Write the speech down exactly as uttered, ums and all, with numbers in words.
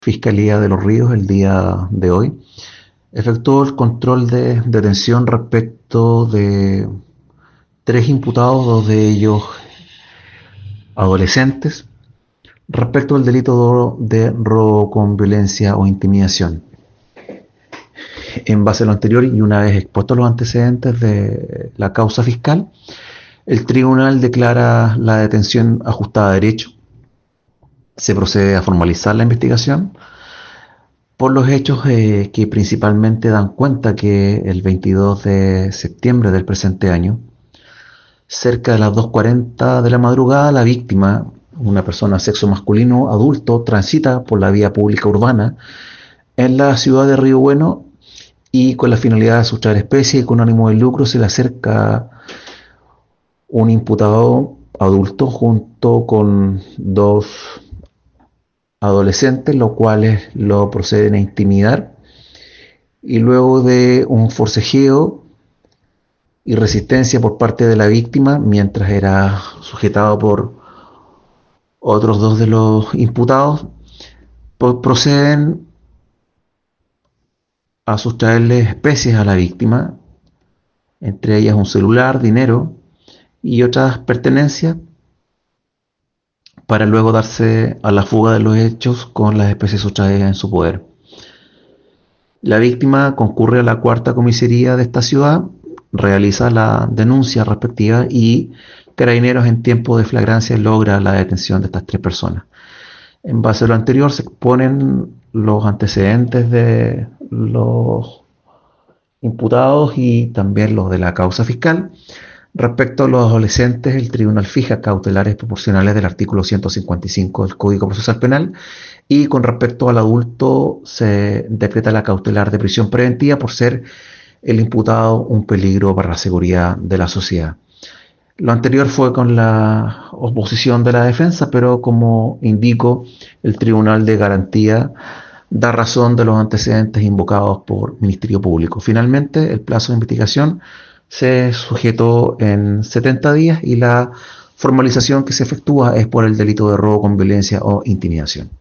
Fiscalía de Los Ríos el día de hoy efectuó el control de detención respecto de tres imputados, dos de ellos adolescentes, respecto al delito de robo con violencia o intimidación. En base a lo anterior y una vez expuestos los antecedentes de la causa fiscal, el tribunal declara la detención ajustada a derecho. Se procede a formalizar la investigación por los hechos eh, que principalmente dan cuenta que el veintidós de septiembre del presente año, cerca de las dos cuarenta de la madrugada, la víctima, una persona de sexo masculino adulto, transita por la vía pública urbana en la ciudad de Río Bueno y con la finalidad de asustar especies y con ánimo de lucro se le acerca un imputado adulto junto con dos adolescentes, los cuales lo proceden a intimidar y luego de un forcejeo y resistencia por parte de la víctima mientras era sujetado por otros dos de los imputados, proceden a sustraerle especies a la víctima, entre ellas un celular, dinero y otras pertenencias, para luego darse a la fuga de los hechos con las especies sustraídas en su poder. La víctima concurre a la cuarta comisaría de esta ciudad, realiza la denuncia respectiva y Carabineros en tiempo de flagrancia logra la detención de estas tres personas. En base a lo anterior se exponen los antecedentes de los imputados y también los de la causa fiscal. Respecto a los adolescentes, el tribunal fija cautelares proporcionales del artículo ciento cincuenta y cinco del Código Procesal Penal y con respecto al adulto se decreta la cautelar de prisión preventiva por ser el imputado un peligro para la seguridad de la sociedad. Lo anterior fue con la oposición de la defensa, pero como indico, el Tribunal de Garantía da razón de los antecedentes invocados por Ministerio Público. Finalmente, el plazo de investigación se sujetó en setenta días y la formalización que se efectúa es por el delito de robo con violencia o intimidación.